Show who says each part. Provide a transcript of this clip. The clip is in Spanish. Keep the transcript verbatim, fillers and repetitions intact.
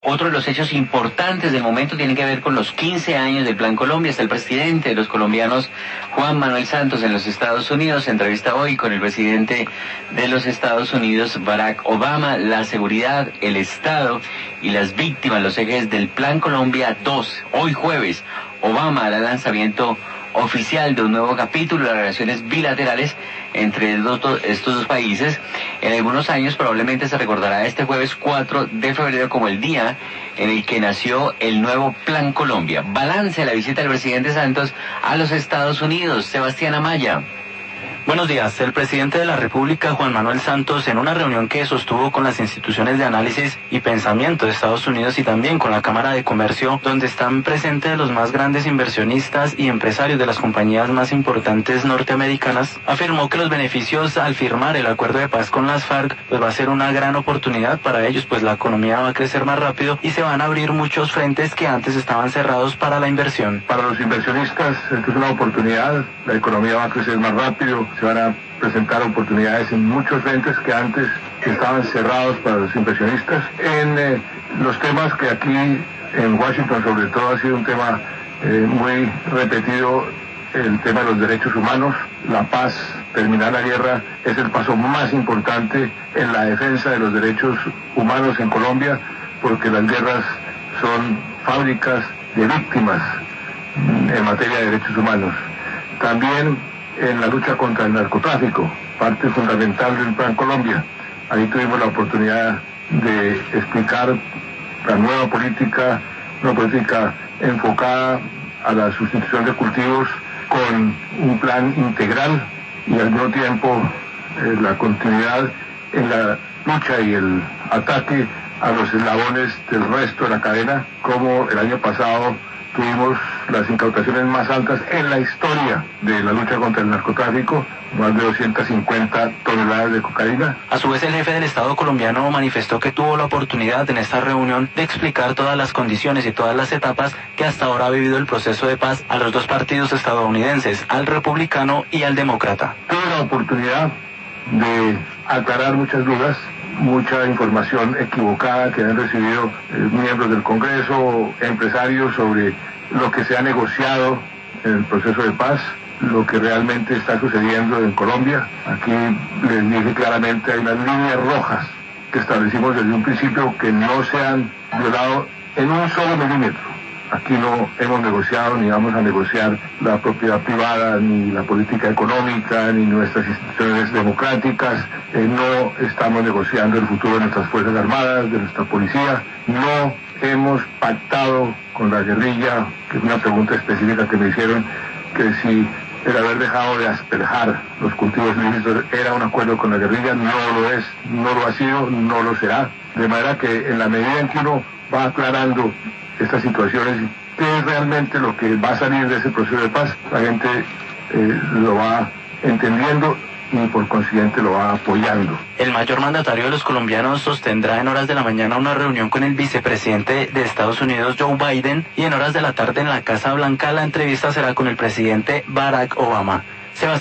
Speaker 1: Otro de los hechos importantes del momento tiene que ver con los quince años del Plan Colombia. Está el presidente de los colombianos, Juan Manuel Santos, en los Estados Unidos. Se entrevista hoy con el presidente de los Estados Unidos, Barack Obama. La seguridad, el Estado y las víctimas, los ejes del Plan Colombia dos. Hoy jueves, Obama hará el lanzamiento oficial de un nuevo capítulo de las relaciones bilaterales entre estos dos países. En algunos años probablemente se recordará este jueves cuatro de febrero como el día en el que nació el nuevo Plan Colombia. Balance de la visita del presidente Santos a los Estados Unidos. Sebastián Amaya.
Speaker 2: Buenos días. El presidente de la República, Juan Manuel Santos, en una reunión que sostuvo con las instituciones de análisis y pensamiento de Estados Unidos y también con la Cámara de Comercio, donde están presentes los más grandes inversionistas y empresarios de las compañías más importantes norteamericanas, afirmó que los beneficios al firmar el acuerdo de paz con las FARC pues va a ser una gran oportunidad para ellos, pues la economía va a crecer más rápido y se van a abrir muchos frentes que antes estaban cerrados para la inversión.
Speaker 3: Para los inversionistas esto es una oportunidad, la economía va a crecer más rápido, se van a presentar oportunidades en muchos frentes que antes estaban cerrados para los inversionistas. En eh, los temas que aquí en Washington sobre todo ha sido un tema eh, muy repetido, el tema de los derechos humanos, la paz, terminar la guerra es el paso más importante en la defensa de los derechos humanos en Colombia, porque las guerras son fábricas de víctimas en materia de derechos humanos. También en la lucha contra el narcotráfico, parte fundamental del Plan Colombia. Ahí tuvimos la oportunidad de explicar la nueva política, una política enfocada a la sustitución de cultivos con un plan integral y al mismo tiempo eh, la continuidad en la lucha y el ataque a los eslabones del resto de la cadena, como el año pasado tuvimos las incautaciones más altas en la historia de la lucha contra el narcotráfico, más de doscientas cincuenta toneladas de cocaína.
Speaker 2: A su vez, el jefe del Estado colombiano manifestó que tuvo la oportunidad en esta reunión de explicar todas las condiciones y todas las etapas que hasta ahora ha vivido el proceso de paz a los dos partidos estadounidenses, al republicano y al demócrata.
Speaker 3: Tuve la oportunidad de aclarar muchas dudas, mucha información equivocada que han recibido eh, miembros del Congreso, empresarios, sobre lo que se ha negociado en el proceso de paz, lo que realmente está sucediendo en Colombia. Aquí les dije claramente, hay unas líneas rojas que establecimos desde un principio que no se han violado en un solo milímetro. Aquí no hemos negociado ni vamos a negociar la propiedad privada, ni la política económica, ni nuestras instituciones democráticas. Eh, no estamos negociando el futuro de nuestras Fuerzas Armadas, de nuestra policía. No hemos pactado con la guerrilla, que es una pregunta específica que me hicieron, que si el haber dejado de asperjar los cultivos ilícitos era un acuerdo con la guerrilla. No lo es, no lo ha sido, no lo será. De manera que en la medida en que uno va aclarando estas situaciones, qué es realmente lo que va a salir de ese proceso de paz, la gente eh, lo va entendiendo y por consiguiente lo va apoyando.
Speaker 2: El mayor mandatario de los colombianos sostendrá en horas de la mañana una reunión con el vicepresidente de Estados Unidos, Joe Biden, y en horas de la tarde en la Casa Blanca la entrevista será con el presidente Barack Obama.